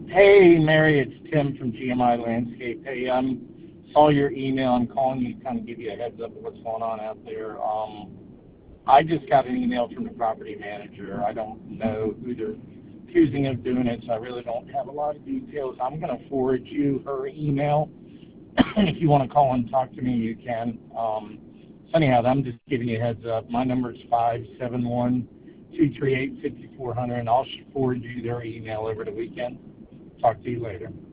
Hey, Mary, it's Tim from GMI Landscape. Hey, saw your email. I'm calling you to kind of give you a heads up of what's going on out there. I just got an email from the property manager. I don't know who they're accusing of doing it, so I really don't have a lot of details. I'm going to forward you her email. If you want to call and talk to me, you can. So anyhow, I'm just giving you a heads up. My number is 571-238-5400, and I'll forward you their email over the weekend. Talk to you later.